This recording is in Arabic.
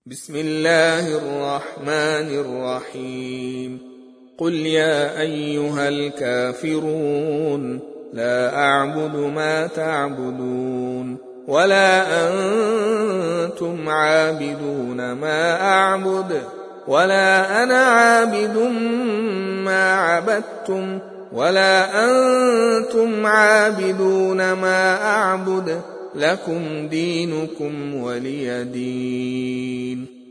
بسم الله الرحمن الرحيم قل يا أيها الكافرون لا أعبد ما تعبدون ولا أنتم عابدون ما أعبد ولا أنا عابد ما عبدتم ولا أنتم عابدون ما أعبد لكم دينكم ولي دين.